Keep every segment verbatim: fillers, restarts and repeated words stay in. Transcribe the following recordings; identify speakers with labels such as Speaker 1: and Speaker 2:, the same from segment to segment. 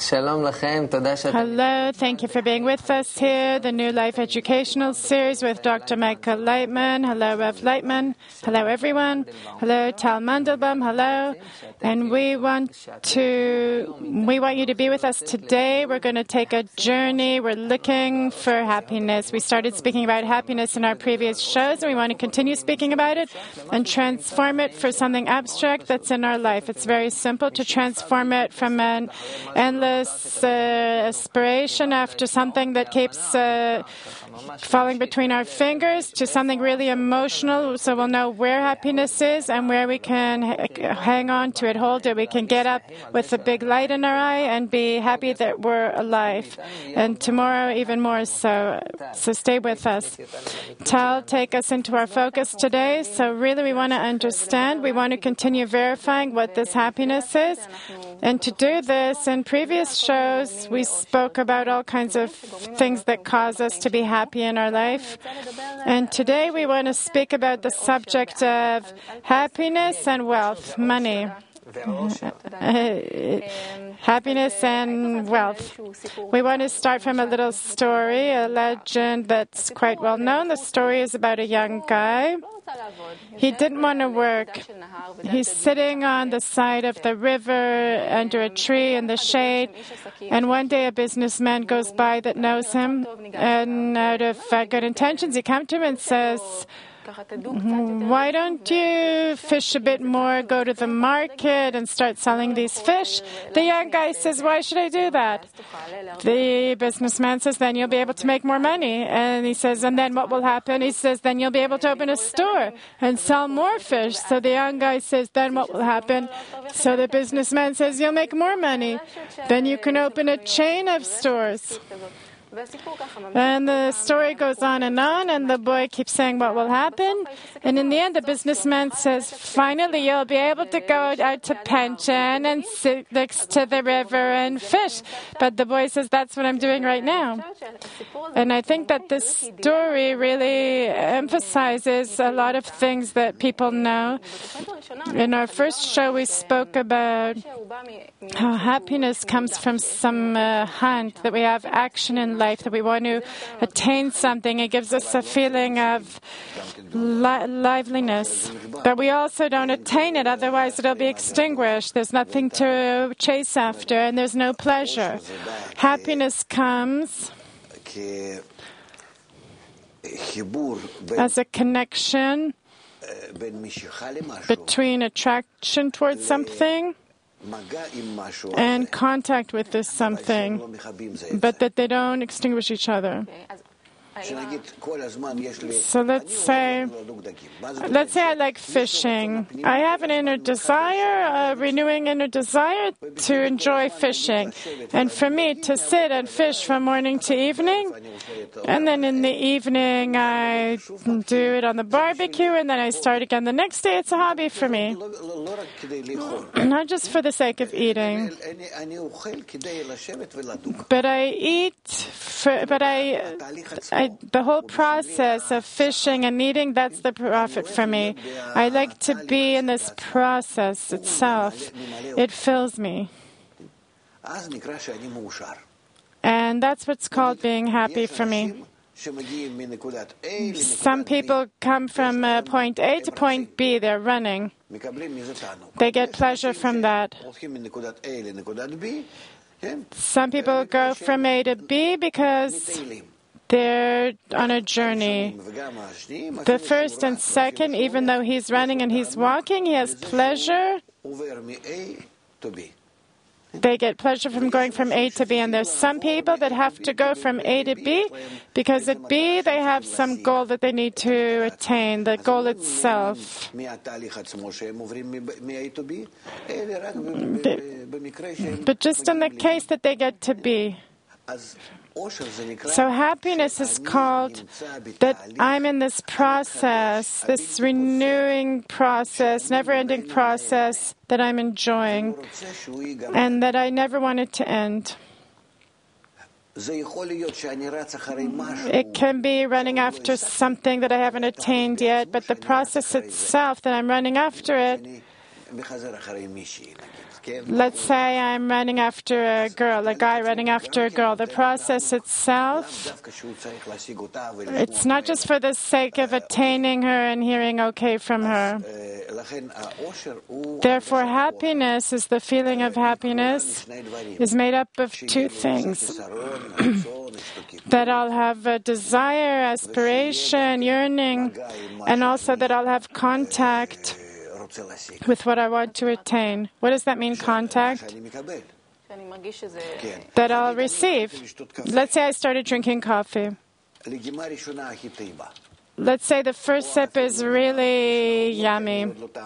Speaker 1: Hello,
Speaker 2: thank you for being with us here, the New Life Educational Series with Doctor Michael Leitman. Hello, Rev Leitman. Hello, everyone. Hello, Tal Mandelbaum. Hello. And we want to, we want you to be with us today. We're going to take a journey. We're looking for happiness. We started speaking about happiness in our previous shows, and we want to continue speaking about it and transform it for something abstract that's in our life. It's very simple to transform it from an endless uh, aspiration after something that keeps uh, falling between our fingers to something really emotional, so we'll know where happiness is and where we can h- hang on to it, hold it. We can get up with a big light in our eye and be happy that we're alive. And tomorrow, even more so. So stay with us. Tal, take us into our focus today. So really, we want to understand. We want to continue verifying what this happiness is. And to do this, in previous shows, we spoke about all kinds of things that cause us to be happy in our life. And today we want to speak about the subject of happiness and wealth, money. Uh, happiness and wealth. We want to start from a little story, a legend that's quite well known. The story is about a young guy. He didn't want to work. He's sitting on the side of the river under a tree in the shade, and one day a businessman goes by that knows him, and out of uh, good intentions he comes to him and says, "Why don't you fish a bit more, go to the market and start selling these fish?" The young guy says, "Why should I do that?" The businessman says, "Then you'll be able to make more money." And he says, "And then what will happen?" He says, "Then you'll be able to open a store and sell more fish." So the young guy says, "Then what will happen?" So the businessman says, "You'll make more money. Then you can open a chain of stores." And the story goes on and on, and the boy keeps saying what will happen. And in the end, the businessman says, "Finally, you'll be able to go out to pension and sit next to the river and fish." But the boy says, "That's what I'm doing right now." And I think that this story really emphasizes a lot of things that people know. In our first show, we spoke about how happiness comes from some uh, hunt, that we have action in life, that we want to attain something. It gives us a feeling of li- liveliness. But we also don't attain it, otherwise it'll be extinguished. There's nothing to chase after, and there's no pleasure. Happiness comes as a connection between attraction towards something and contact with this something, but that they don't extinguish each other. So let's say, let's say I like fishing. I have an inner desire, a renewing inner desire to enjoy fishing. And for me to sit and fish from morning to evening, and then in the evening I do it on the barbecue, and then I start again the next day, it's a hobby for me. Not just for the sake of eating. But I eat, for, but I, I the whole process of fishing and eating, that's the profit for me. I like to be in this process itself. It fills me. And that's what's called being happy for me. Some people come from uh, point A to point B. They're running. They get pleasure from that. Some people go from A to B because they're on a journey. The first and second, even though he's running and he's walking, he has pleasure. They get pleasure from going from A to B. And there's some people that have to go from A to B because at B they have some goal that they need to attain, the goal itself. But just in the case that they get to B. So happiness is called that I'm in this process, this renewing process, never-ending process that I'm enjoying, and that I never want it to end. It can be running after something that I haven't attained yet, but the process itself that I'm running after it, Let's say I'm running after a girl, a guy running after a girl. The process itself, it's not just for the sake of attaining her and hearing okay from her. Therefore, happiness is the feeling of happiness is made up of two things. That I'll have a desire, aspiration, yearning, and also that I'll have contact with what I want to attain. What does that mean, contact? That I'll receive. Let's say I started drinking coffee. Let's say the first sip is really yummy.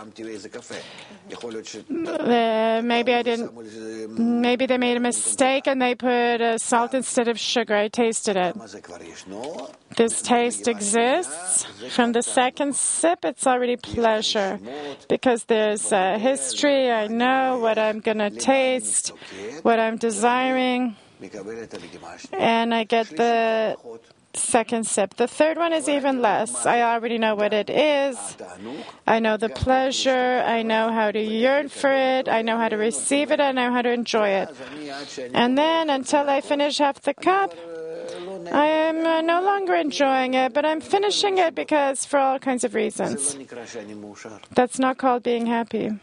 Speaker 2: Uh, maybe I didn't. Maybe they made a mistake and they put uh, salt instead of sugar. I tasted it. This taste exists. From the second sip, it's already pleasure because there's a history. I know what I'm going to taste, what I'm desiring, and I get the second sip. The third one is even less. I already know what it is. I know the pleasure. I know how to yearn for it. I know how to receive it. I know how to enjoy it. And then until I finish half the cup, I am uh, no longer enjoying it, but I'm finishing it because for all kinds of reasons. That's not called being happy.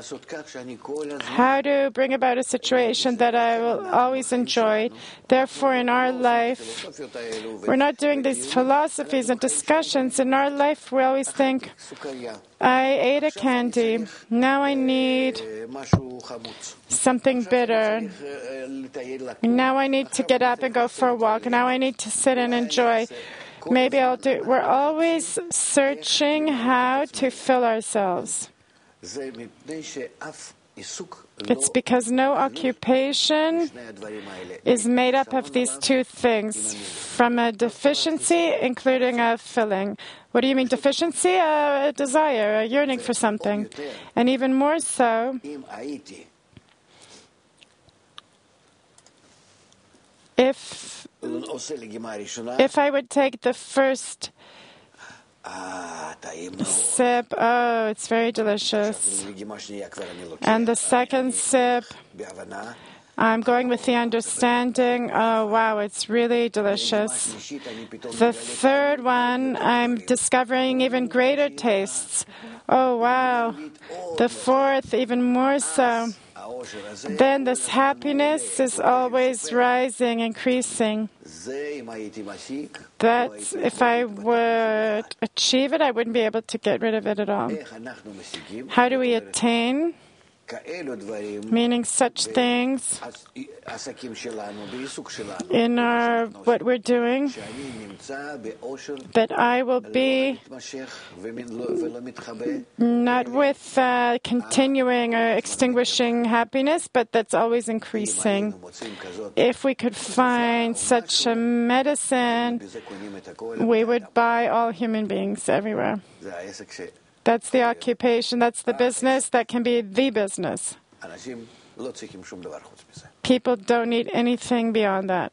Speaker 2: How to bring about a situation that I will always enjoy. Therefore, in our life, we're not doing these philosophies and discussions. In our life, we always think, I ate a candy. Now I need something bitter. Now I need to get up and go for a walk. Now I need to sit and enjoy. Maybe I'll do. We're always searching how to fill ourselves. It's because no occupation is made up of these two things, from a deficiency, including a filling. What do you mean deficiency? A desire, a yearning for something. And even more so, if, if I would take the first sip, oh, it's very delicious. And the second sip, I'm going with the understanding, oh, wow, it's really delicious. The third one, I'm discovering even greater tastes. Oh, wow. The fourth, even more so. Then this happiness is always rising, increasing. That if I would achieve it, I wouldn't be able to get rid of it at all. How do we attain? Meaning such things in our what we're doing, that I will be not with uh, continuing or extinguishing happiness, but that's always increasing. If we could find such a medicine, we would buy all human beings everywhere. That's the occupation, that's the business, that can be the business. People don't need anything beyond that.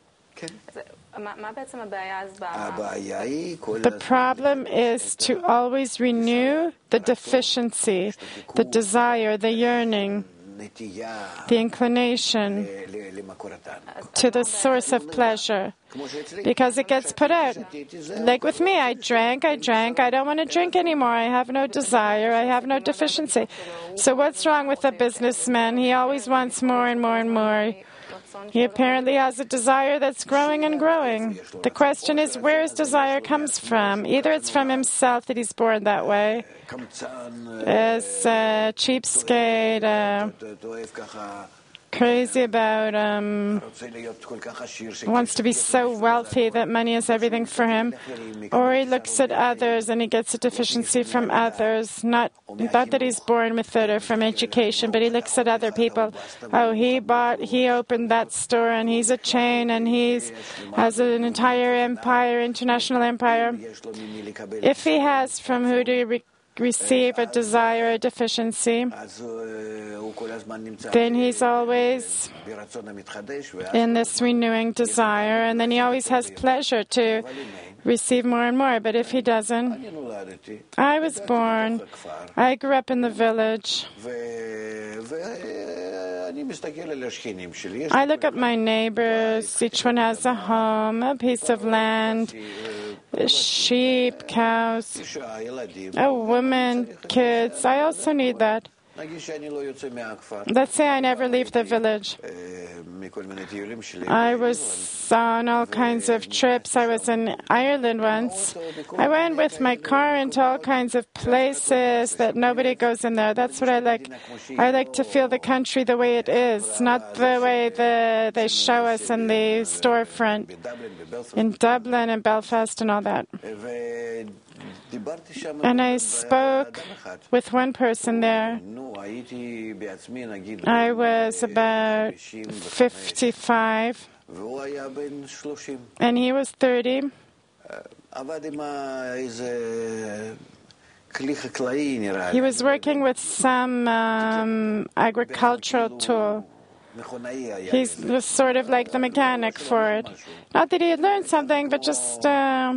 Speaker 2: The problem is to always renew the deficiency, the desire, the yearning, the inclination to the source of pleasure, because it gets put out. Like with me, I drank, I drank, I don't want to drink anymore. I have no desire, I have no deficiency. So what's wrong with a businessman? He always wants more and more and more. He apparently has a desire that's growing and growing. The question is where his desire comes from. Either it's from himself that he's born that way, as a cheapskate, uh, crazy about, um, wants to be so wealthy that money is everything for him, or he looks at others and he gets a deficiency from others, not, not that he's born with it or from education, but he looks at other people. Oh, he bought, he opened that store and he's a chain and he's has an entire empire, international empire. If he has from who to re- receive a desire, a deficiency, then he's always in this renewing desire, and then he always has pleasure to receive more and more. But if he doesn't, I was born, I grew up in the village, I look at my neighbors. Each one has a home, a piece of land, sheep, cows, a woman, kids. I also need that. Let's say I never leave the village. I was on all kinds of trips. I was in Ireland once. I went with my car into all kinds of places that nobody goes in there. That's what I like. I like to feel the country the way it is, not the way the, they show us in the storefront in Dublin and Belfast and all that. And I spoke with one person there. I was about fifty-five, and he was thirty. He was working with some um, agricultural tool. He was sort of like the mechanic for it. Not that he had learned something, but just... Uh,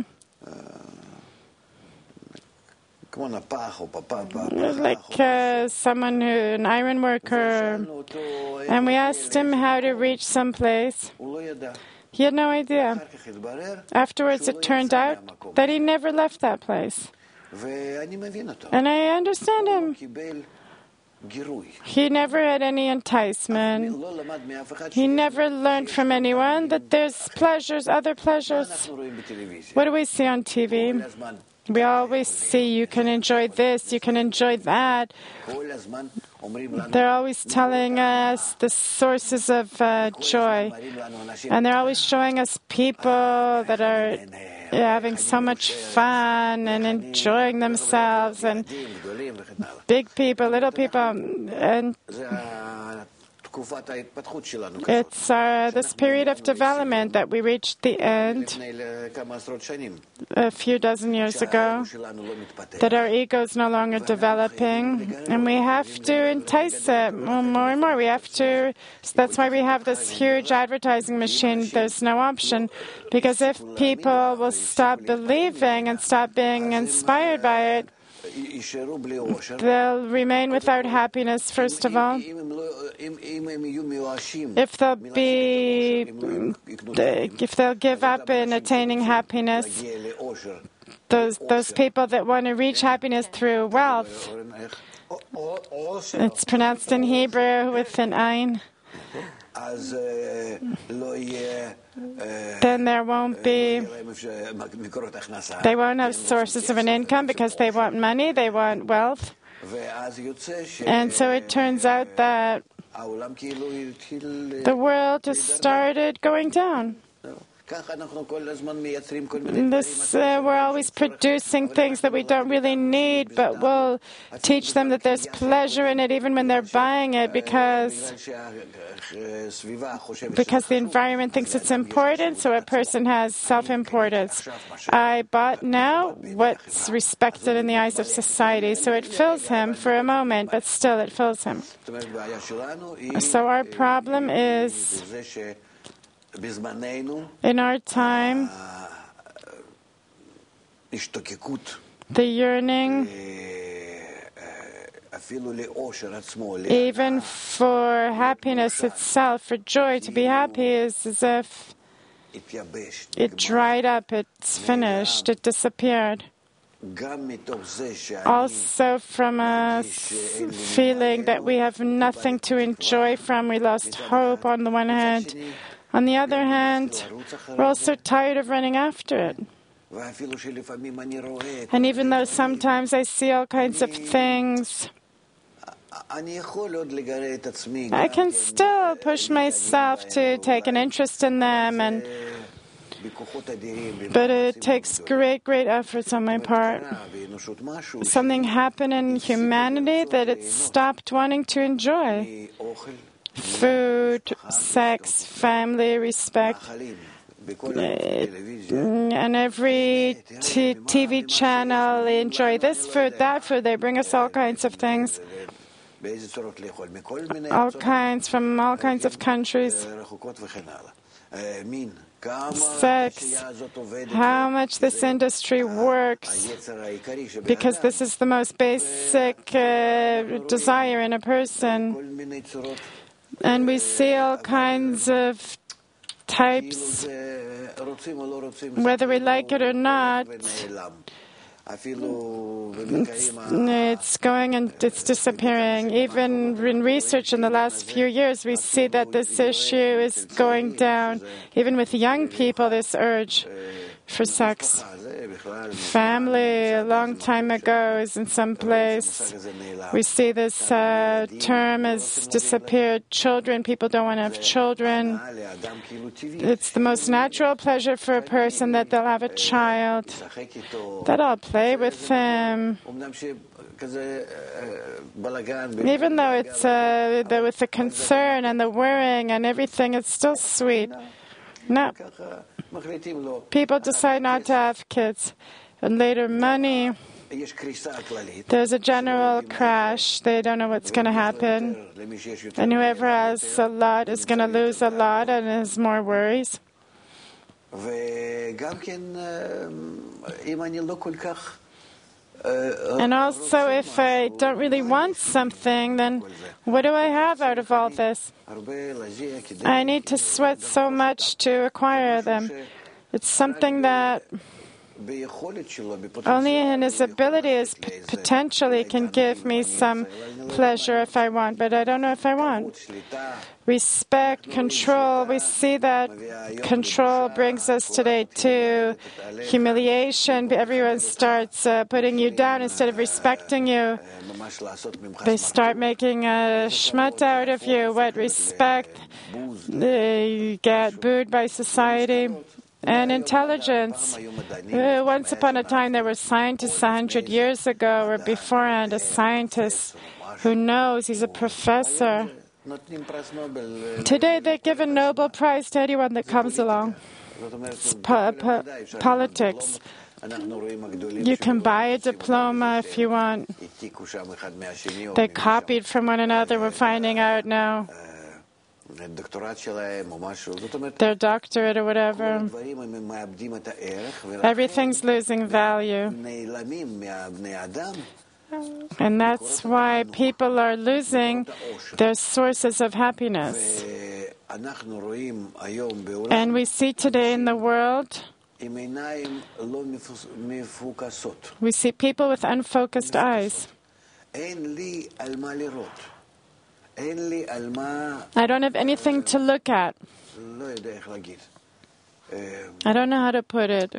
Speaker 2: like uh, someone who, an iron worker, and we asked him how to reach some place. He had no idea. Afterwards, it turned out that he never left that place. And I understand him. He never had any enticement. He never learned from anyone that there's pleasures, other pleasures. What do we see on T V? We always see you can enjoy this, you can enjoy that. They're always telling us the sources of uh, joy. And they're always showing us people that are having so much fun and enjoying themselves, and big people, little people. And it's uh, this period of development that we reached the end a few dozen years ago, that our ego is no longer developing, and we have to entice it more and more. We have to. So that's why we have this huge advertising machine. There's no option, because if people will stop believing and stop being inspired by it, they'll remain without happiness, first of all. If they'll be, if they'll give up in attaining happiness, those those people that want to reach happiness through wealth, it's pronounced in Hebrew with an ayin, then there won't be, they won't have sources of an income because they want money, they want wealth. And so it turns out that the world has started going down. This, uh, we're always producing things that we don't really need, but we'll teach them that there's pleasure in it even when they're buying it, because because the environment thinks it's important, so a person has self-importance. I bought now what's respected in the eyes of society, so it fills him for a moment, but still it fills him. So our problem is, in our time, the yearning even for happiness itself, for joy, to be happy, is as if it dried up, it's finished, it disappeared. Also from a feeling that we have nothing to enjoy from, we lost hope on the one hand. On the other hand, we're also tired of running after it. And even though sometimes I see all kinds of things, I can still push myself to take an interest in them, and but it takes great, great efforts on my part. Something happened in humanity that it stopped wanting to enjoy. Food, sex, family, respect. And every t- TV channel, they enjoy this food, that food. They bring us all kinds of things. All kinds, from all kinds of countries. Sex, how much this industry works, because this is the most basic uh, desire in a person. And we see all kinds of types, whether we like it or not. It's, it's going and it's disappearing. Even in research in the last few years, we see that this issue is going down. Even with young people, this urge for sex. Family, a long time ago, is in some place. We see this uh, term has disappeared. Children, people don't want to have children. It's the most natural pleasure for a person that they'll have a child, that I'll play with him. Even though it's uh, the, with the concern and the worrying and everything, it's still sweet. No. People decide not to have kids. And later, money, there's a general crash. They don't know what's going to happen. And whoever has a lot is going to lose a lot and has more worries. And also, if I don't really want something, then what do I have out of all this? I need to sweat so much to acquire them. It's something that only in his abilities p- potentially can give me some pleasure if I want, but I don't know if I want. Respect, control, we see that control brings us today to humiliation. Everyone starts uh, putting you down instead of respecting you. They start making a schmut out of you. What respect? They get booed by society. And intelligence. Uh, once upon a time, there were scientists a hundred years ago or beforehand, a scientist who knows, he's a professor. Today, they give a Nobel Prize to anyone that comes along. It's po- po- politics. You can buy a diploma if you want. They copied from one another, we're finding out now. Their doctorate or whatever. Everything's losing value. And that's why people are losing their sources of happiness. And we see today in the world, we see people with unfocused eyes. I don't have anything to look at. I don't know how to put it.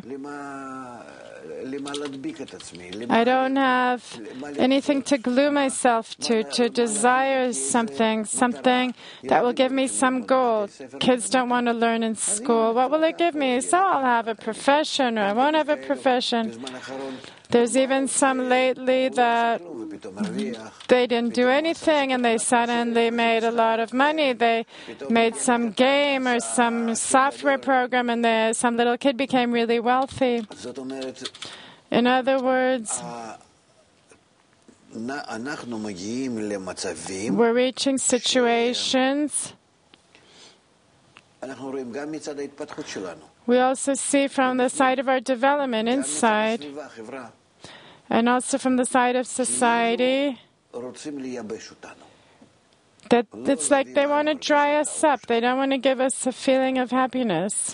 Speaker 2: I don't have anything to glue myself to, to desire something, something that will give me some goal. Kids don't want to learn in school. What will it give me? So I'll have a profession, or I won't have a profession. There's even some lately that they didn't do anything and they suddenly made a lot of money. They made some game or some software program and they, some little kid became really wealthy. In other words, we're reaching situations. We also see from the side of our development inside, and also from the side of society, that it's like they want to dry us up. They don't want to give us a feeling of happiness.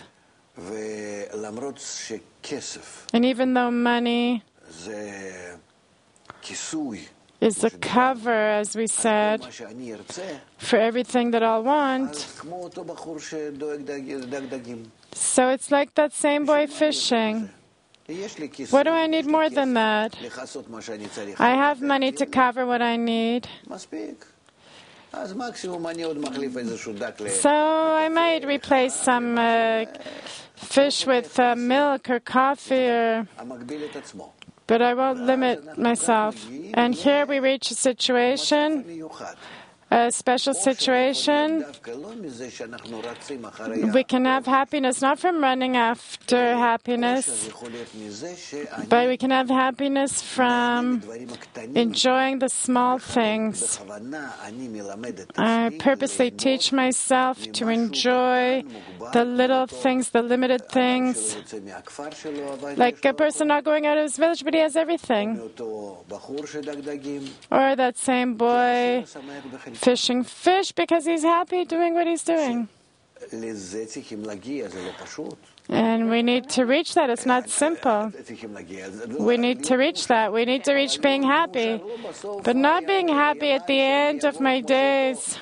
Speaker 2: And even though money is the cover, as we said, for everything that I'll want, so it's like that same boy fishing. What do I need more than that? I have money to cover what I need. So I might replace some uh, fish with uh, milk or coffee, or, but I won't limit myself. And here we reach a situation, a special situation. We can have happiness not from running after happiness, but we can have happiness from enjoying the small things. I purposely teach myself to enjoy the little things, the limited things. Like a person not going out of his village, but he has everything. Or that same boy fishing fish because he's happy doing what he's doing. And we need to reach that. It's not simple. We need to reach that. We need to reach being happy. But not being happy at the end of my days.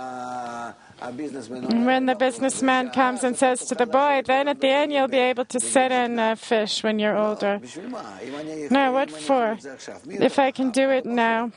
Speaker 2: When the businessman comes and says to the boy, then at the end you'll be able to sit and uh, fish when you're older. No, what for? If I can do it now.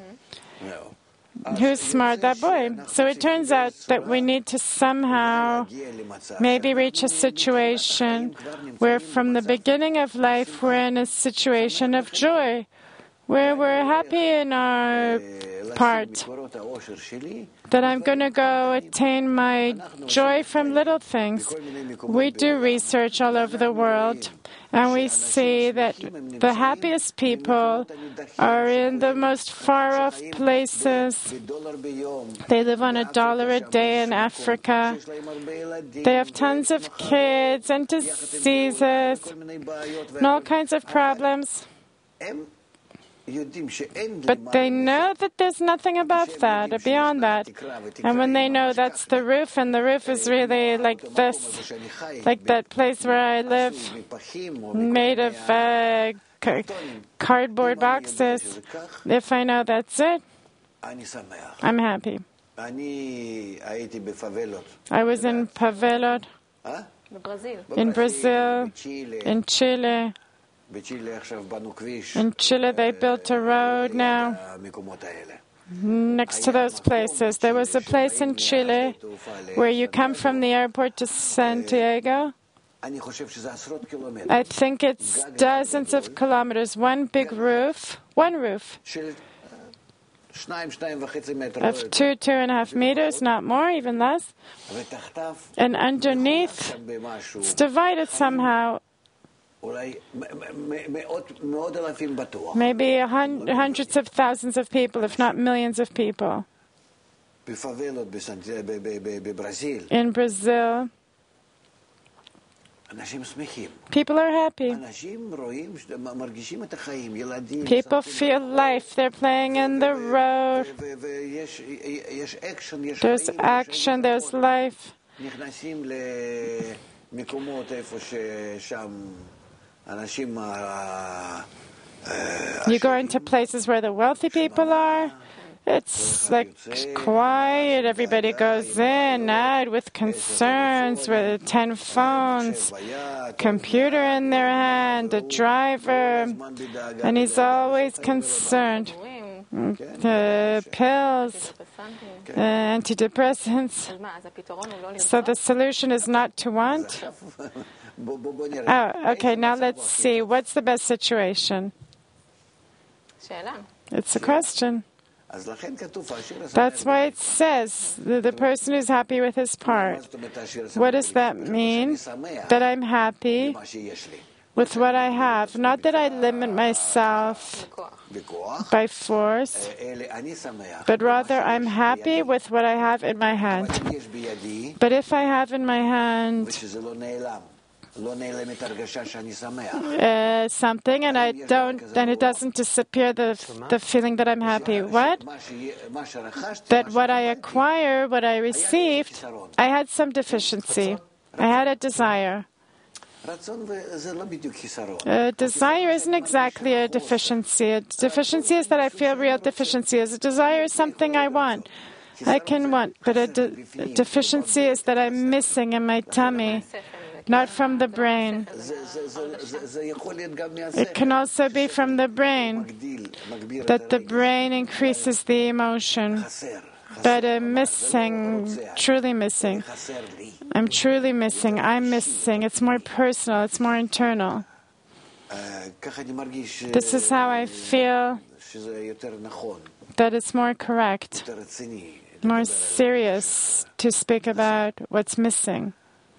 Speaker 2: Who's smart? That boy. So it turns out that we need to somehow maybe reach a situation where from the beginning of life we're in a situation of joy, where we're happy in our part, that I'm going to go attain my joy from little things. We do research all over the world, and we see that the happiest people are in the most far-off places. They live on a dollar a day in Africa. They have tons of kids and diseases and all kinds of problems. But they know that there's nothing above that or beyond that. And when they know that's the roof, and the roof is really like this, like that place where I live, made of uh, ca- cardboard boxes, if I know that's it, I'm happy. I was in Favelot, in Brazil, in Chile. In Chile, they built a road now next to those places. There was a place in Chile where you come from the airport to Santiago. I think it's dozens of kilometers. One big roof, one roof of two, two and a half meters, not more, even less. And underneath, it's divided somehow. Maybe hun- hundreds of thousands of people, if not millions of people. In Brazil, people are happy. People feel life. They're playing in the road. There's action, there's life. You go into places where the wealthy people are. It's like quiet. Everybody goes in, out with concerns, with ten phones, computer in their hand, a driver, and he's always concerned. Uh, pills, uh, antidepressants. So the solution is not to want. Oh, okay, now let's see. What's the best situation? It's a question. That's why it says the, the person who's happy with his part. What does that mean? That I'm happy with what I have. Not that I limit myself by force, but rather I'm happy with what I have in my hand. But if I have in my hand Uh, something, and I don't, and it doesn't disappear the the feeling that I'm happy. What? That what I acquire, what I received, I had some deficiency. I had a desire. A desire isn't exactly a deficiency. A deficiency is that I feel real deficiency. As a desire is something I want. I can want, but a, de- a deficiency is that I'm missing in my tummy. Not from the brain. It can also be from the brain, that the brain increases the emotion. But I'm missing, truly missing. I'm truly missing. I'm missing. It's more personal. It's more internal. This is how I feel that it's more correct, more serious to speak about what's missing.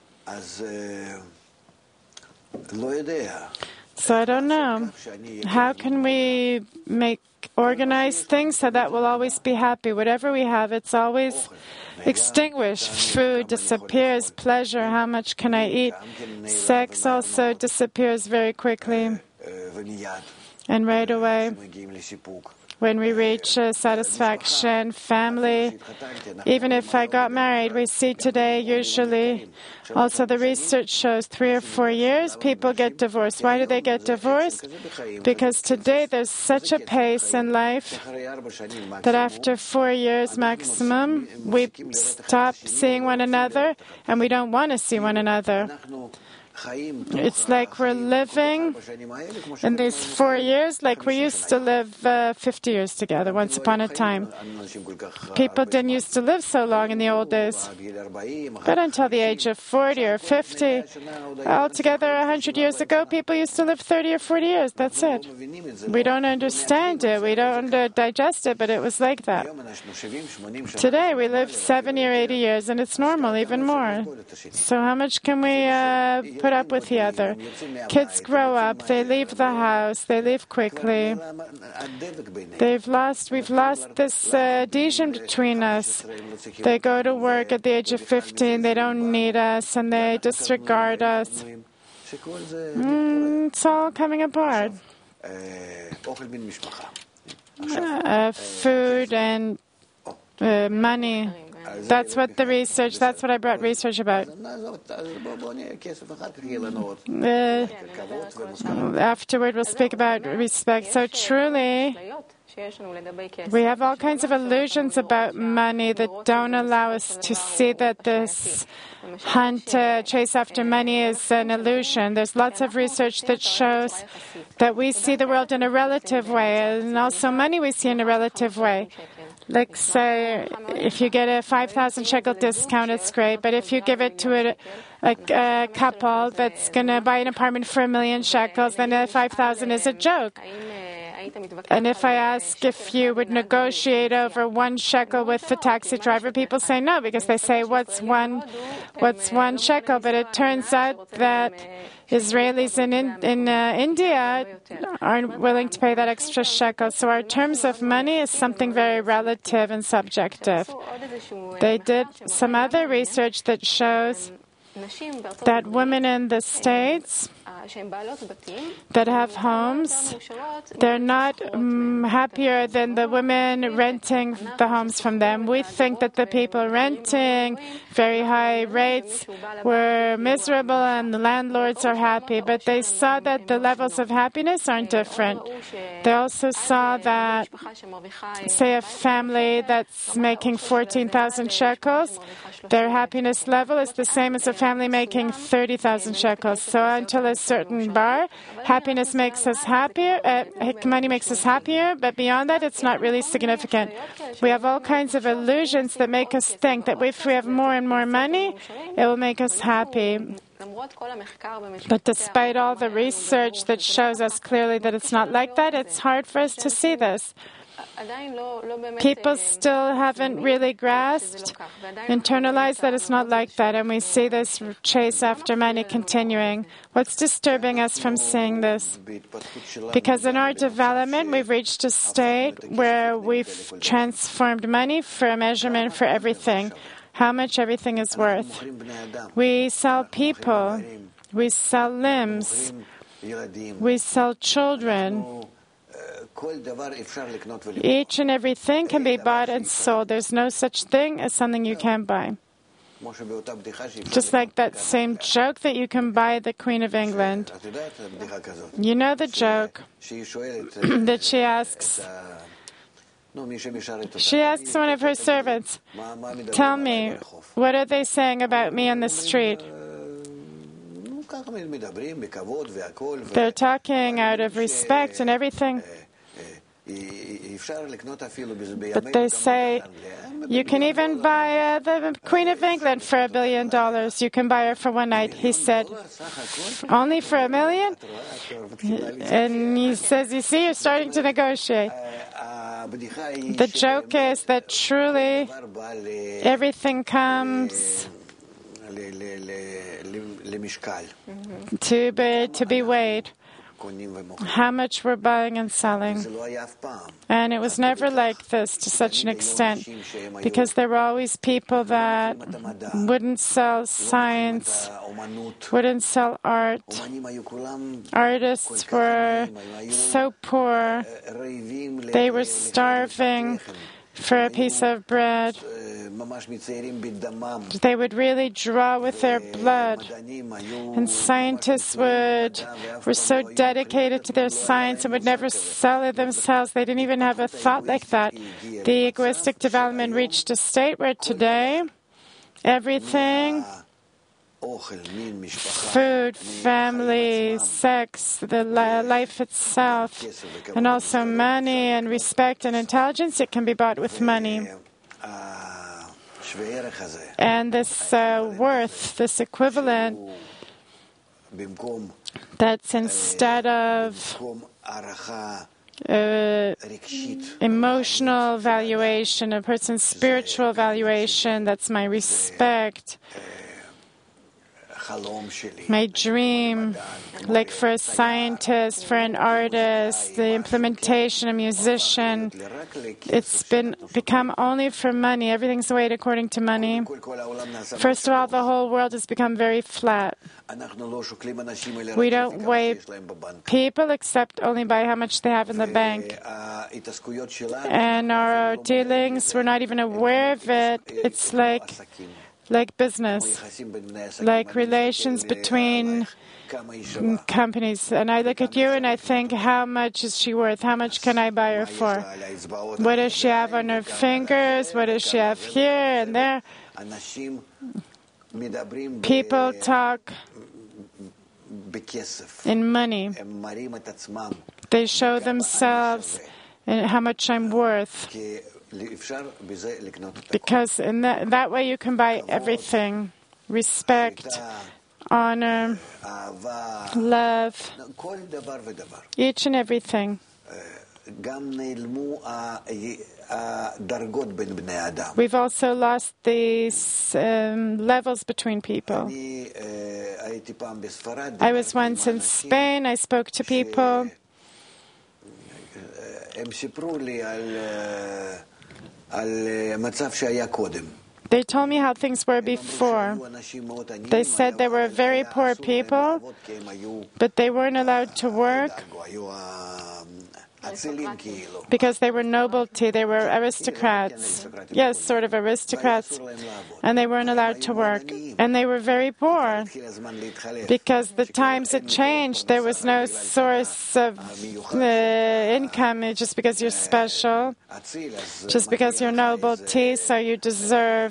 Speaker 2: So I don't know. How can we make organize things so that we'll always be happy? Whatever we have, it's always extinguished. Food disappears. Pleasure, how much can I eat? Sex also disappears very quickly and right away. when we reach uh, satisfaction, family. Even if I got married, we see today usually, also the research shows three or four years, people get divorced. Why do they get divorced? Because today there's such a pace in life that after four years maximum, we stop seeing one another and we don't want to see one another. It's like we're living in these four years like we used to live uh, fifty years together once upon a time. People didn't used to live so long in the old days. But until the age of forty or fifty, altogether one hundred years ago, people used to live thirty or forty years. That's it. We don't understand it. We don't uh, digest it, but it was like that. Today, we live seventy or eighty years, and it's normal, even more. So how much can we uh, put up with the other? Kids grow up, they leave the house, they leave quickly. They've lost, we've lost this uh, adhesion between us. They go to work at the age of fifteen, they don't need us, and they disregard us. Mm, it's all coming apart. Uh, food and uh, money. That's what the research, that's what I brought research about. Uh, afterward, we'll speak about respect. So truly, we have all kinds of illusions about money that don't allow us to see that this hunt, uh, chase after money is an illusion. There's lots of research that shows that we see the world in a relative way, and also money we see in a relative way. Like, say, if you get a five thousand shekel discount, it's great. But if you give it to a, a, a couple that's going to buy an apartment for a million shekels, then the five thousand is a joke. And if I ask if you would negotiate over one shekel with the taxi driver, people say no, because they say, what's one, what's one shekel? But it turns out that Israelis in, in, in uh, India aren't willing to pay that extra shekel. So our terms of money is something very relative and subjective. They did some other research that shows that women in the States that have homes, they're not um, happier than the women renting the homes from them. We think that the people renting very high rates were miserable and the landlords are happy, but they saw that the levels of happiness aren't different. They also saw that, say, a family that's making fourteen thousand shekels, their happiness level is the same as a family making thirty thousand shekels. So until a certain bar, happiness makes us happier, uh, money makes us happier, but beyond that, it's not really significant. We have all kinds of illusions that make us think that if we have more and more money, it will make us happy. But despite all the research that shows us clearly that it's not like that, it's hard for us to see this. People still haven't really grasped, internalized that it's not like that, and we see this chase after money continuing. What's disturbing us from seeing this? Because in our development, we've reached a state where we've transformed money for a measurement for everything, how much everything is worth. We sell people, we sell limbs, we sell children. Each and everything can be bought and sold. There's no such thing as something you can't buy. Just like that same joke that you can buy the Queen of England. You know the joke that she asks. She asks one of her servants, tell me, what are they saying about me on the street? They're talking out of respect and everything. But they say, you can even buy uh, the Queen of England for a billion dollars. You can buy her for one night. He said, only for a million? And he says, you see, you're starting to negotiate. The joke is that truly everything comes to be, to be weighed. How much we're buying and selling. And it was never like this to such an extent, because there were always people that wouldn't sell science, wouldn't sell art. Artists were so poor, they were starving for a piece of bread. They would really draw with their blood. And scientists would were so dedicated to their science and would never sell it themselves. They didn't even have a thought like that. The egoistic development reached a state where today everything, food, family, sex, the life itself, and also money and respect and intelligence, it can be bought with money. And this uh, worth, this equivalent, that's instead of uh, emotional valuation, a person's spiritual valuation, that's my respect, my dream, like for a scientist, for an artist, the implementation, a musician. It's been become only for money. Everything's weighed according to money. First of all, the whole world has become very flat. We don't weigh people except only by how much they have in the bank. And our dealings, we're not even aware of it. It's like like business, like relations between companies. And I look at you and I think, how much is she worth? How much can I buy her for? What does she have on her fingers? What does she have here and there? People talk in money. They show themselves and how much I'm worth. Because in that, that way you can buy everything. Respect, honor, love, each and everything. We've also lost these um, levels between people. I was once in Spain. I spoke to people. They told me how things were before. They said they were very poor people, but they weren't allowed to work because they were nobility, they were aristocrats. Yes, sort of aristocrats. And they weren't allowed to work. And they were very poor because the times had changed. There was no source of uh, income just because you're special, just because you're nobility, so you deserve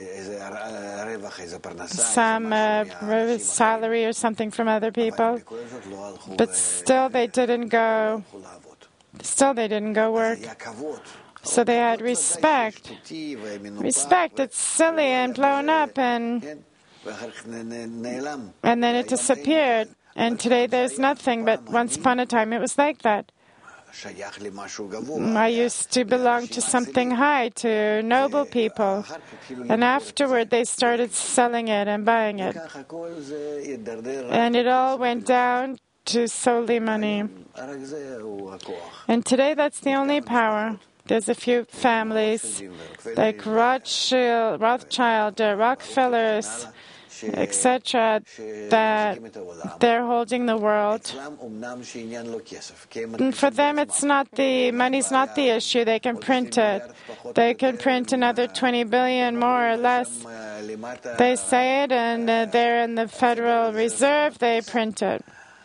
Speaker 2: some uh, salary or something from other people. But still they didn't go Still, they didn't go work. So they had respect. Respect, it's silly and blown up, and, and then it disappeared. And today there's nothing, but once upon a time it was like that. I used to belong to something high, to noble people. And afterward they started selling it and buying it. And it all went down to solely money. And today that's the only power. There's a few families like Rothschild, Rothschild, uh, Rockefellers, et cetera, that they're holding the world. And for them, it's not the money's not the issue. They can print it. They can print another twenty billion more or less. They say it, and uh, they're in the Federal Reserve. They print it.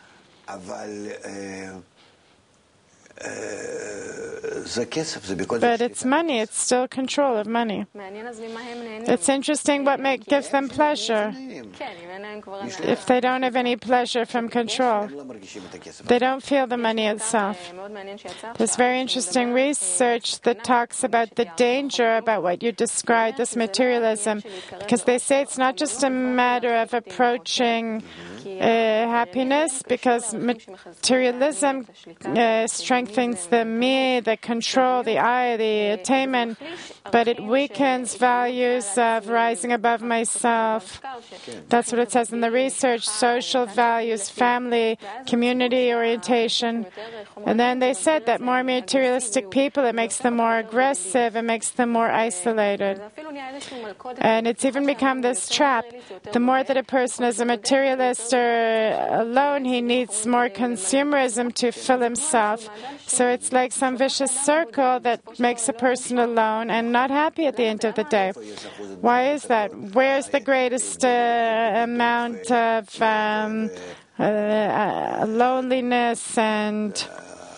Speaker 2: But it's money. It's still control of money. It's interesting what make, gives them pleasure. If they don't have any pleasure from control, they don't feel the money itself. There's very interesting research that talks about the danger about what you described, this materialism, because they say it's not just a matter of approaching uh, happiness, because materialism uh, strengthens the me, the control, the I, the attainment, but it weakens values of rising above myself. That's what it says in the research, social values, family, community orientation. And then they said that more materialistic people, it makes them more aggressive, it makes them more isolated. And it's even become this trap. The more that a person is a materialist or alone, he needs more consumerism to fill himself. So it's like some vicious circle that makes a person alone and not happy at the end of the day. Why is that? Where's the greatest uh, amount of um, uh, uh, loneliness and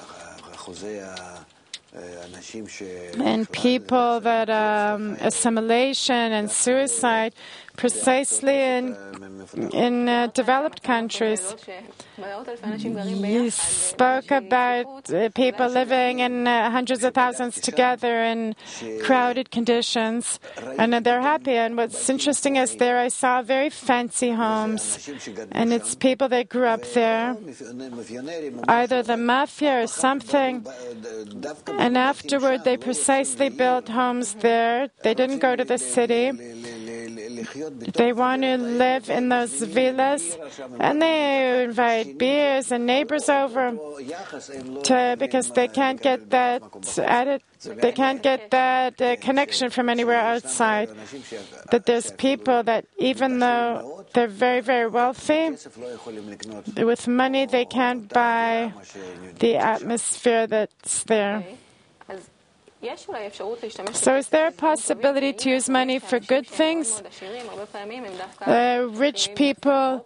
Speaker 2: and people that um, assimilation and suicide precisely in in uh, developed countries. You spoke about uh, people living in uh, hundreds of thousands together in crowded conditions, and uh, they're happy. And what's interesting is there I saw very fancy homes, and it's people that grew up there, either the mafia or something, and afterward they precisely built homes there. They didn't go to the city. They want to live in those villas, and they invite beers and neighbors over to, because they can't get that added, they can't get that uh, connection from anywhere outside. That there's people that even though they're very, very wealthy, with money they can't buy the atmosphere that's there. So is there a possibility to use money for good things? Uh, rich people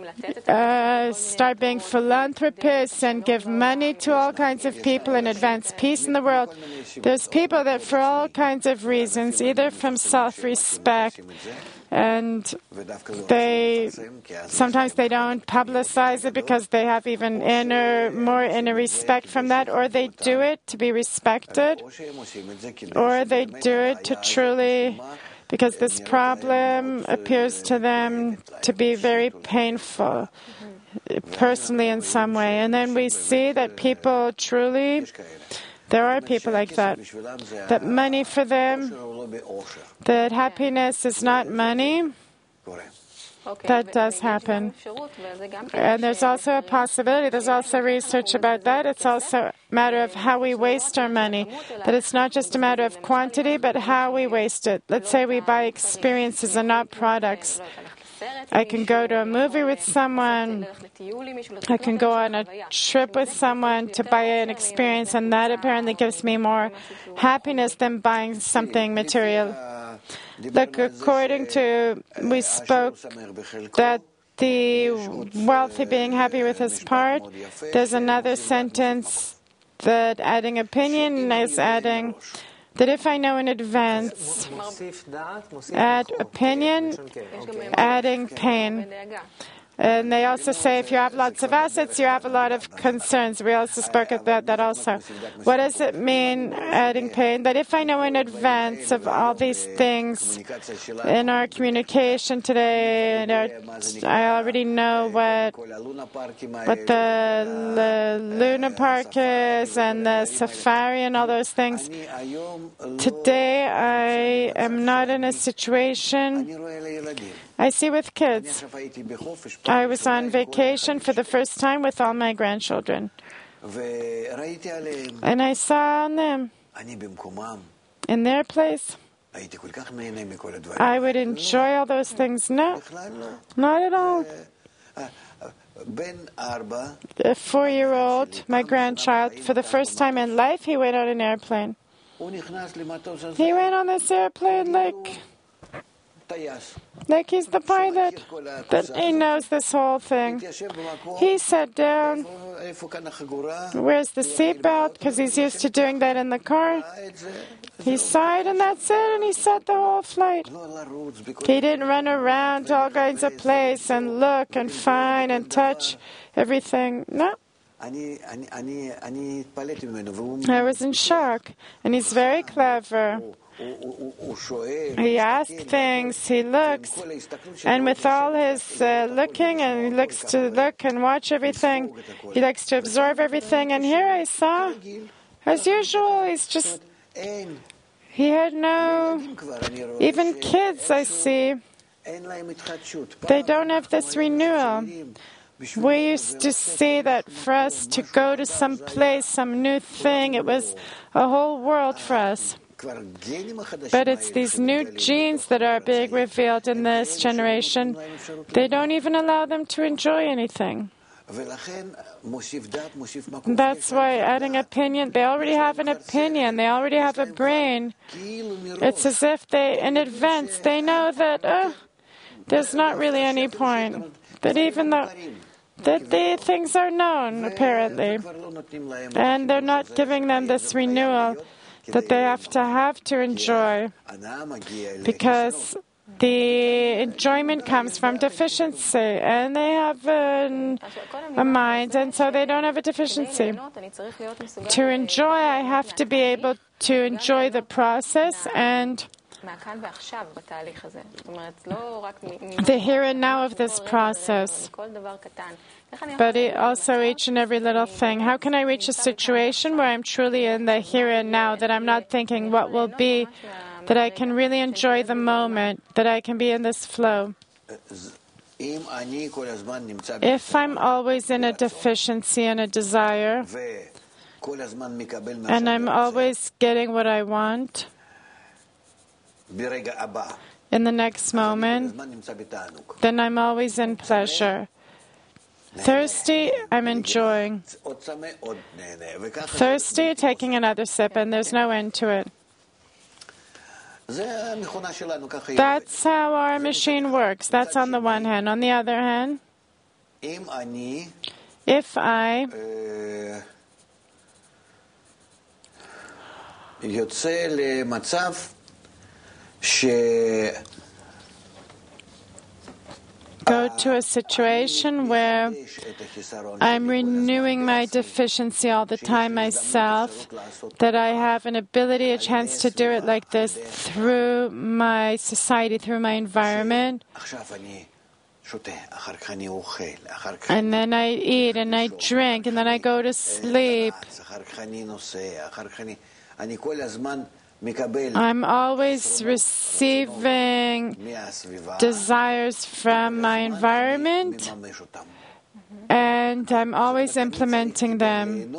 Speaker 2: uh, start being philanthropists and give money to all kinds of people and advance peace in the world. There's people that for all kinds of reasons, either from self-respect, and they sometimes they don't publicize it because they have even inner, more inner respect from that, or they do it to be respected, or they do it to truly, because this problem appears to them to be very painful, personally in some way. And then we see that people truly, there are people like that, that money for them, that happiness is not money. That does happen. And there's also a possibility, there's also research about that. It's also a matter of how we waste our money. That it's not just a matter of quantity, but how we waste it. Let's say we buy experiences and not products. I can go to a movie with someone, I can go on a trip with someone to buy an experience, and that apparently gives me more happiness than buying something material. Look, according to, we spoke that the wealthy being happy with his part, there's another sentence that adding opinion is adding that if I know in advance, add opinion, adding pain. And they also say if you have lots of assets, you have a lot of concerns. We also spoke about that also. What does it mean, adding pain? That if I know in advance of all these things in our communication today, our, I already know what, what the, the Luna Park is and the safari and all those things. Today, I am not in a situation. I see with kids. I was on vacation for the first time with all my grandchildren. And I saw on them, in their place, I would enjoy all those things. No, not at all. A four-year-old, my grandchild, for the first time in life, he went on an airplane. He went on this airplane like... Like he's the pilot, that he knows this whole thing. He sat down. Where's the seatbelt? Because he's used to doing that in the car. He saw it and that's it, and he sat the whole flight. He didn't run around to all kinds of places and look and find and touch everything. No. I was in shock. And he's very clever. He asks things, he looks, and with all his uh, looking, and he looks to look and watch everything, he likes to absorb everything, and here I saw, as usual, he's just, he had no, even kids I see, they don't have this renewal. We used to see that for us to go to some place, some new thing, it was a whole world for us. But it's these new genes that are being revealed in this generation. They don't even allow them to enjoy anything. That's why adding opinion, they already have an opinion, they already have a brain. It's as if they, in advance, they know that uh, there's not really any point. That even though that the things are known, apparently, and they're not giving them this renewal that they have to have to enjoy, because the enjoyment comes from deficiency, and they have an, a mind, and so they don't have a deficiency. To enjoy, I have to be able to enjoy the process and the here and now of this process, but it also each and every little thing. How can I reach a situation where I'm truly in the here and now, that I'm not thinking what will be, that I can really enjoy the moment, that I can be in this flow? If I'm always in a deficiency and a desire, and I'm always getting what I want, in the next moment, then I'm always in pleasure. Thirsty, I'm enjoying. Thirsty, taking another sip, and there's no end to it. That's how our machine works. That's on the one hand. On the other hand, if I go to a situation where I'm renewing my deficiency all the time myself, that I have an ability, a chance to do it like this through my society, through my environment. And then I eat and I drink and then I go to sleep. I'm always receiving desires from my environment, and I'm always implementing them.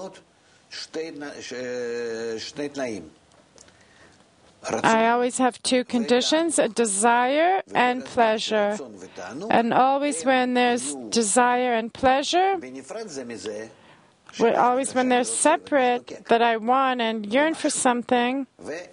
Speaker 2: I always have two conditions, a desire and pleasure. And always when there's desire and pleasure, always when they're separate, that I want and yearn for something,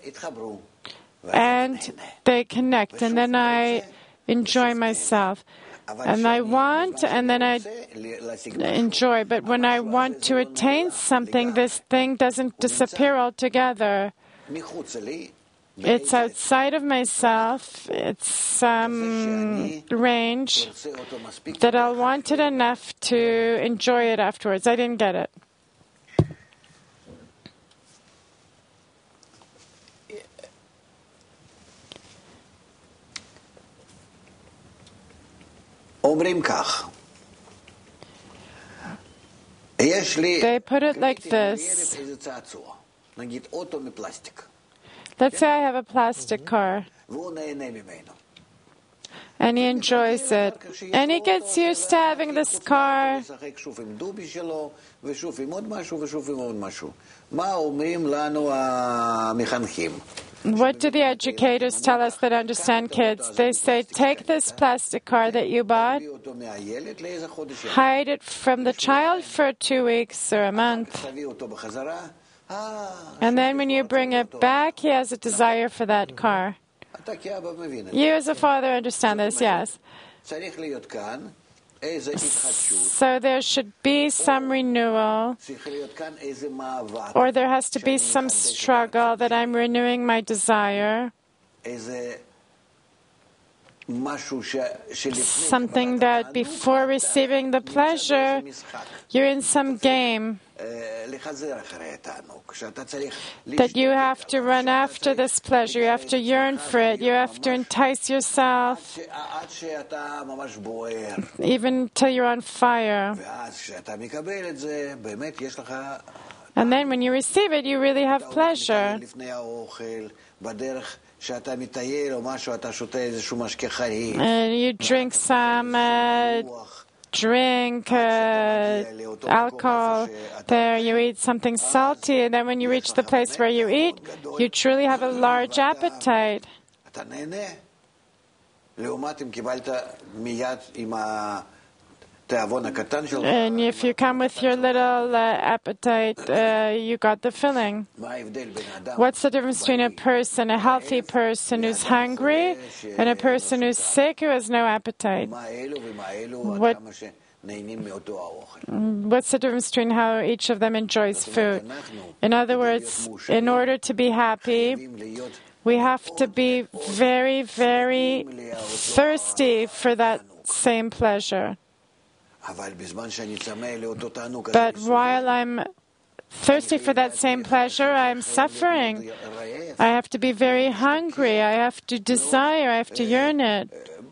Speaker 2: and they connect, and then I enjoy myself. And I want, and then I enjoy. But when I want to attain something, this thing doesn't disappear altogether. It's outside of myself. It's some range that I'll want it enough to enjoy it afterwards. I didn't get it. They put it like this. Let's say I have a plastic car, and he enjoys it, and he gets used to having this car. What do the educators tell us that understand kids? They say, take this plastic car that you bought, hide it from the child for two weeks or a month, and then when you bring it back, he has a desire for that car. You as a father understand this, yes. So there should be some renewal, or there has to be some struggle that I'm renewing my desire. Something that before receiving the pleasure, you're in some game, that you have to run after this pleasure, you have to yearn for it, you have to entice yourself, even till you're on fire. And then when you receive it, you really have pleasure. And you drink some uh, drink uh, alcohol there, you eat something salty, and then when you reach the place where you eat, you truly have a large appetite. And if you come with your little uh, appetite, uh, you got the filling. What's the difference between a person, a healthy person who's hungry, and a person who's sick who has no appetite? What, what's the difference between how each of them enjoys food? In other words, in order to be happy, we have to be very, very thirsty for that same pleasure. But while I'm thirsty for that same pleasure, I'm suffering. I have to be very hungry. I have to desire. I have to yearn it.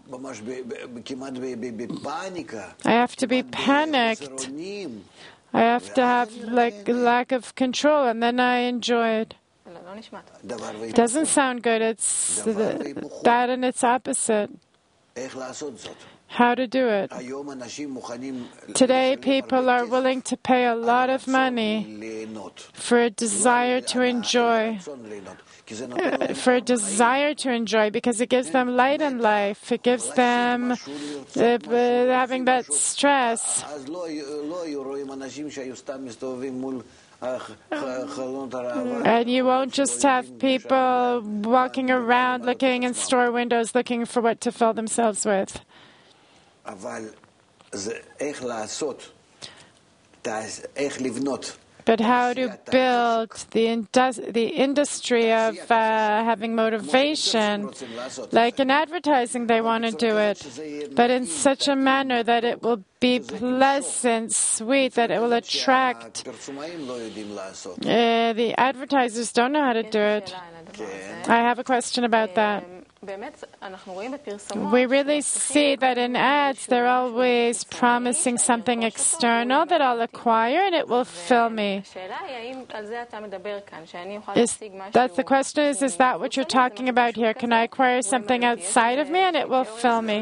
Speaker 2: I have to be panicked. I have to have like a lack of control, and then I enjoy it. It doesn't sound good. It's the, that and its opposite. How to do it. Today, people are willing to pay a lot of money for a desire to enjoy. Uh, for a desire to enjoy, because it gives them light in life. It gives them uh, having that stress. And you won't just have people walking around looking in store windows looking for what to fill themselves with. But how to build the, indus- the industry of uh, having motivation. Like in advertising, they want to do it, but in such a manner that it will be pleasant, sweet, that it will attract. Uh, the advertisers don't know how to do it. I have a question about that. We really see that in ads, they're always promising something external that I'll acquire and it will fill me. Is, that's the question is, is that what you're talking about here? Can I acquire something outside of me and it will fill me?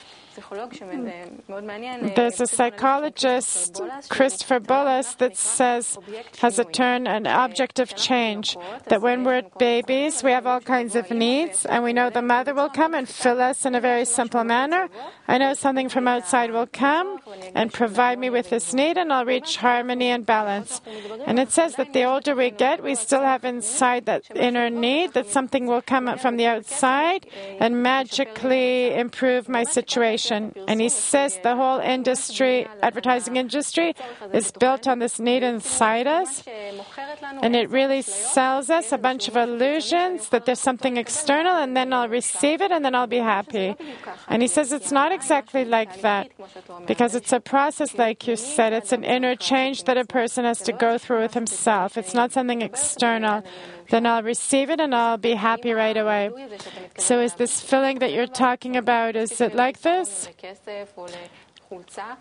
Speaker 2: There's a psychologist, Christopher Bullis, that says, has a term, an object of change, that when we're babies, we have all kinds of needs, and we know the mother will come and fill us in a very simple manner. I know something from outside will come and provide me with this need, and I'll reach harmony and balance. And it says that the older we get, we still have inside that inner need, that something will come from the outside and magically improve my situation. And he says the whole industry, advertising industry, is built on this need inside us. And it really sells us a bunch of illusions that there's something external and then I'll receive it and then I'll be happy. And he says it's not exactly like that, because it's a process, like you said. It's an inner change that a person has to go through with himself. It's not something external. Then I'll receive it and I'll be happy right away. So is this feeling that you're talking about, is it like this? Uh,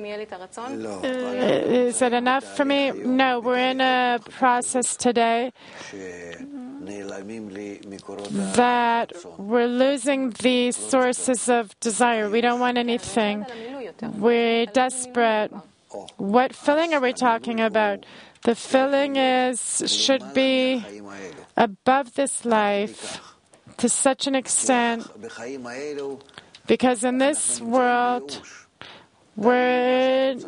Speaker 2: is it enough for me? No, we're in a process today that we're losing the sources of desire. We don't want anything. We're desperate. What filling are we talking about? The filling is, should be above this life to such an extent, because in this world, we're,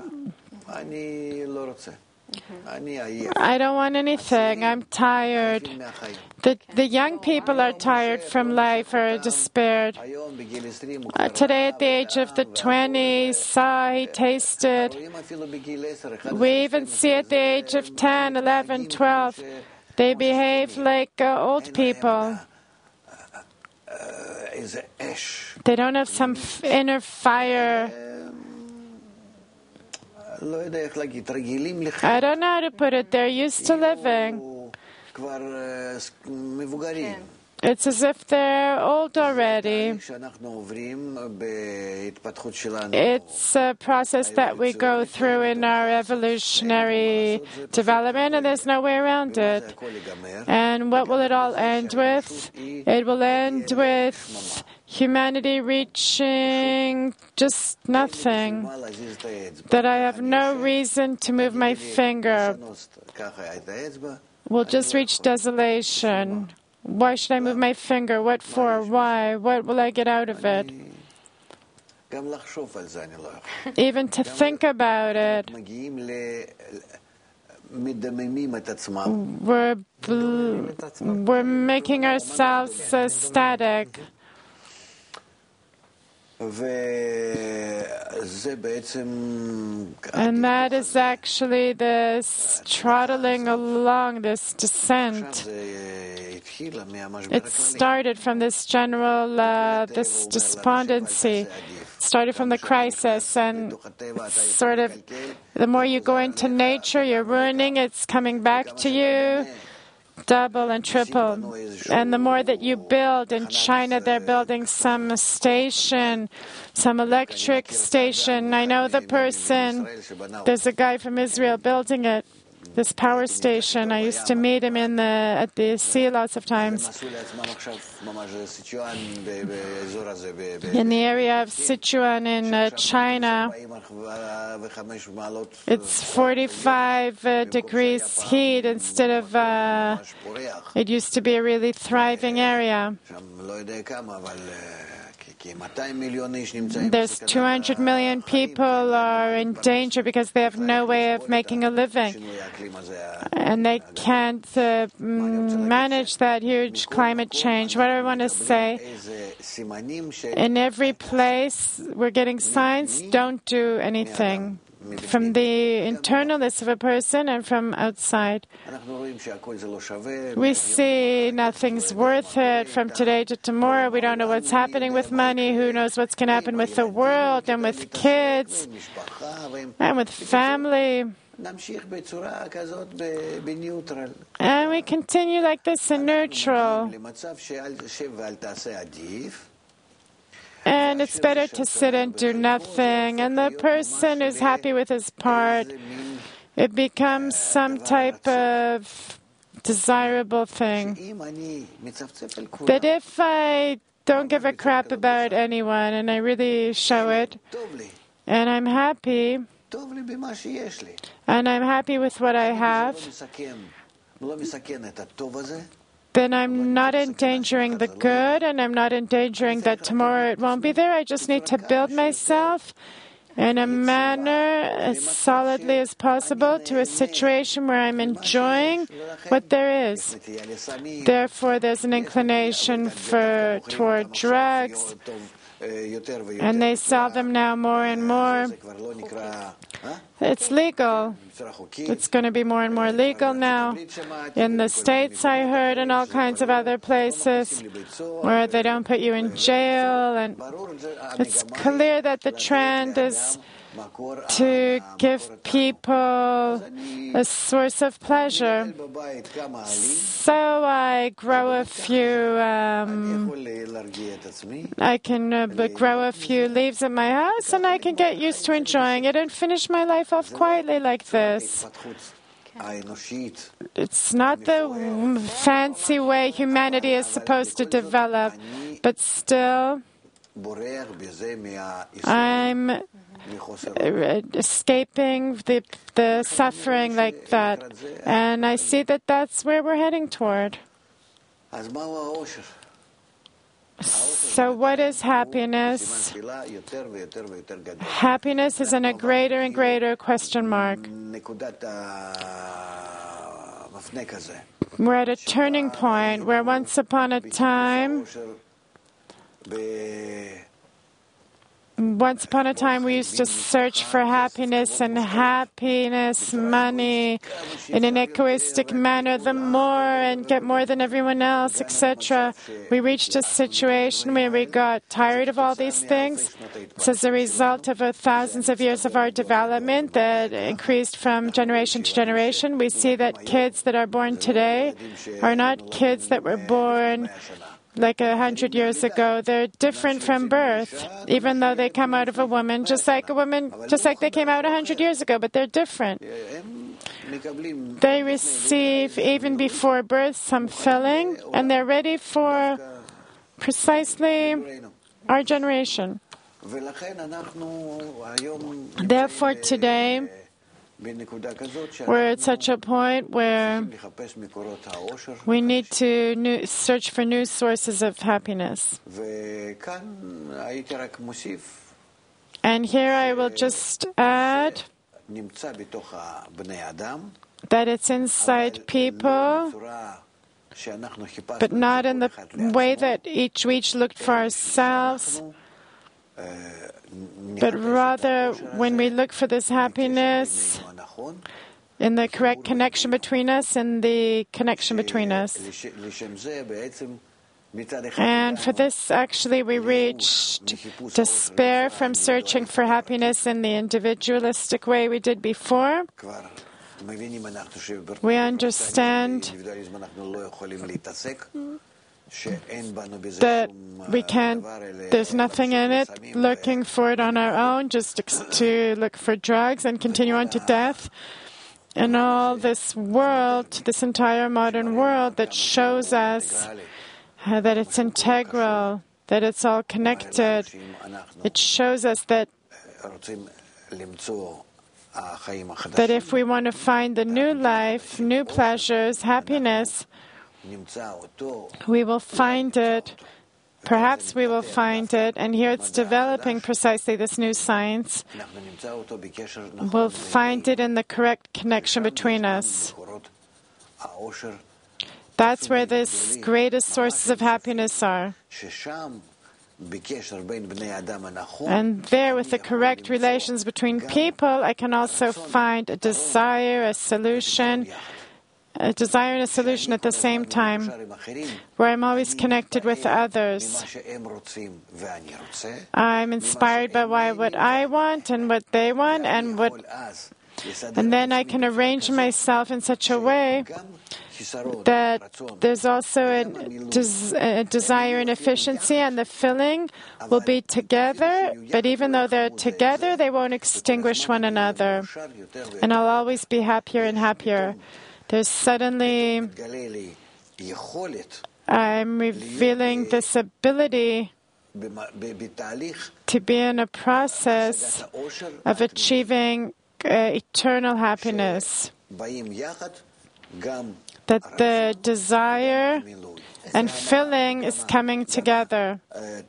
Speaker 2: I don't want anything. I'm tired. The, the young people are tired from life or despaired. Uh, today, at the age of the twenties, saw, he tasted. We even see at the age of ten, eleven, twelve, they behave like uh, old people. They don't have some f- inner fire. I don't know how to put it. They're used to living. It's as if they're old already. It's a process that we go through in our evolutionary development, and there's no way around it. And what will it all end with? It will end with humanity reaching just nothing, that I have no reason to move my finger. We'll just reach desolation. Why should I move my finger? What for? Why? What will I get out of it? Even to think about it, we're, bl- we're making ourselves uh, static. And that is actually this trotting along, this descent. It started from this general, uh, this despondency, started from the crisis, and it's sort of, the more you go into nature, you're ruining, it's coming back to you. Double and triple. And the more that you build, in China they're building some station, some electric station. I know the person, there's a guy from Israel building it, this power station. I used to meet him in the at the sea lots of times. In the area of Sichuan in uh, China, it's forty-five uh, degrees heat instead of, uh, it used to be a really thriving area. There's two hundred million people are in danger because they have no way of making a living. And they can't uh, manage that huge climate change. What do I want to say? In every place, we're getting signs, don't do anything. From the internalness of a person and from outside. We see nothing's worth it from today to tomorrow. We don't know what's happening with money. Who knows what's going to happen with the world and with kids and with family. And we continue like this in neutral. And it's better to sit and do nothing. And the person who's happy with his part, it becomes some type of desirable thing. That if I don't give a crap about anyone and I really show it, and I'm happy, and I'm happy with what I have, then I'm not endangering the good, and I'm not endangering that tomorrow it won't be there. I just need to build myself in a manner as solidly as possible to a situation where I'm enjoying what there is. Therefore, there's an inclination for toward drugs, and they sell them now more and more. It's legal. It's going to be more and more legal now. In the States, I heard, and all kinds of other places where they don't put you in jail. And it's clear that the trend is to give people a source of pleasure. So I grow a few, um, I can uh, grow a few leaves in my house, and I can get used to enjoying it and finish my life off quietly like this. It's not the fancy way humanity is supposed to develop, but still, I'm escaping the the suffering like that, and I see that that's where we're heading toward. So what is happiness? Happiness is in a greater and greater question mark. We're at a turning point where once upon a time once upon a time we used to search for happiness and happiness, money, in an egoistic manner, the more and get more than everyone else, et cetera. We reached a situation where we got tired of all these things. It's as a result of uh, thousands of years of our development that increased from generation to generation. We see that kids that are born today are not kids that were born like a hundred years ago. They're different from birth, even though they come out of a woman, just like a woman, just like they came out a hundred years ago, but they're different. They receive, even before birth, some filling, and they're ready for precisely our generation. Therefore, today, we're at such a point where we need to new, search for new sources of happiness. And here I will just add that it's inside people, but not in the way that each we each looked for ourselves, but rather when we look for this happiness in the correct connection between us and the connection between us. And for this, actually, we reached despair from searching for happiness in the individualistic way we did before. We understand that we can't, there's nothing in it, looking for it on our own, just to look for drugs and continue on to death. And all this world, this entire modern world that shows us uh, that it's integral, that it's all connected, it shows us that that if we want to find the new life, new pleasures, happiness, we will find it. Perhaps we will find it, and here it's developing precisely this new science. We'll find it in the correct connection between us. That's where the greatest sources of happiness are. And there, with the correct relations between people, I can also find a desire, a solution, a desire and a solution at the same time, where I'm always connected with others. I'm inspired by why, what I want and what they want, and what, and then I can arrange myself in such a way that there's also a, des- a desire and efficiency, and the filling will be together, but even though they're together, they won't extinguish one another. And I'll always be happier and happier. There's suddenly, I'm revealing this ability to be in a process of achieving uh, eternal happiness. That the desire and filling is coming together.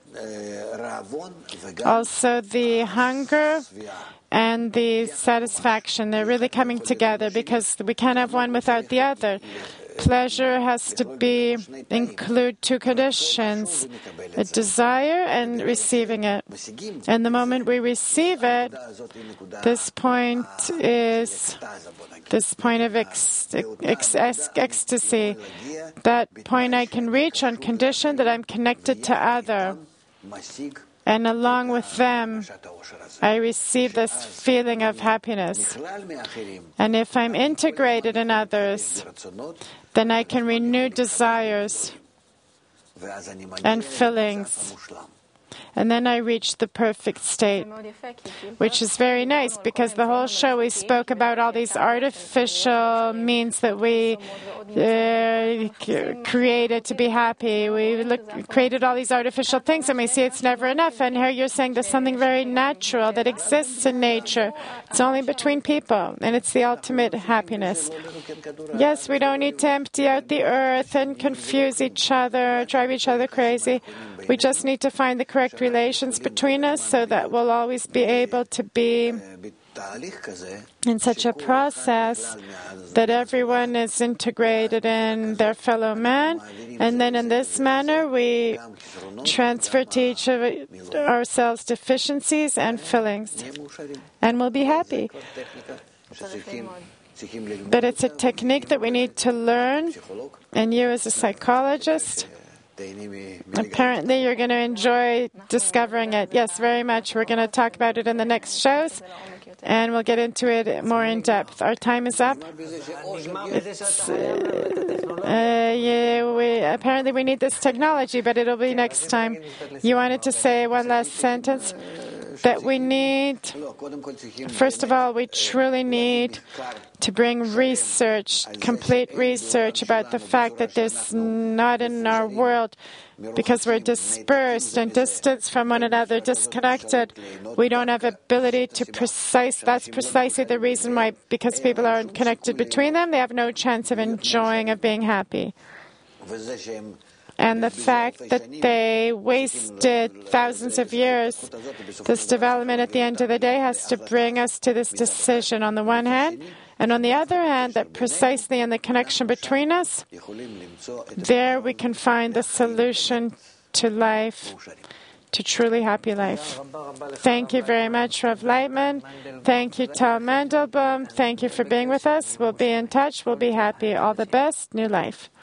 Speaker 2: Also, the hunger and the satisfaction, they're really coming together, because we can't have one without the other. Pleasure has to be include two conditions: a desire and receiving it. And the moment we receive it, this point is this point of ex- ex- ex- ecstasy. That point I can reach on condition that I'm connected to other. And along with them, I receive this feeling of happiness. And if I'm integrated in others, then I can renew desires and fillings. And then I reach the perfect state, which is very nice, because the whole show we spoke about all these artificial means that we uh, created to be happy. We look, created all these artificial things, and we see it's never enough. And here you're saying there's something very natural that exists in nature. It's only between people, and it's the ultimate happiness. Yes, we don't need to empty out the earth and confuse each other, drive each other crazy. We just need to find the correct relations between us so that we'll always be able to be in such a process that everyone is integrated in their fellow man, and then in this manner we transfer to each of ourselves deficiencies and fillings, and we'll be happy. But it's a technique that we need to learn, and you as a psychologist, apparently you're going to enjoy discovering it. Yes, very much. We're going to talk about it in the next shows, and we'll get into it more in depth. Our time is up. It's, uh, uh, yeah, we, apparently we need this technology, but it'll be next time. You wanted to say one last sentence? That we need, first of all, we truly need to bring research, complete research about the fact that there's not in our world, because we're dispersed and distanced from one another, disconnected. We don't have ability to precise. That's precisely the reason why, because people aren't connected between them, they have no chance of enjoying, of being happy. And the fact that they wasted thousands of years, this development at the end of the day has to bring us to this decision on the one hand, and on the other hand, that precisely in the connection between us, there we can find the solution to life, to truly happy life. Thank you very much, Rav Leitman. Thank you, Tal Mandelbaum. Thank you for being with us. We'll be in touch. We'll be happy. All the best. New life.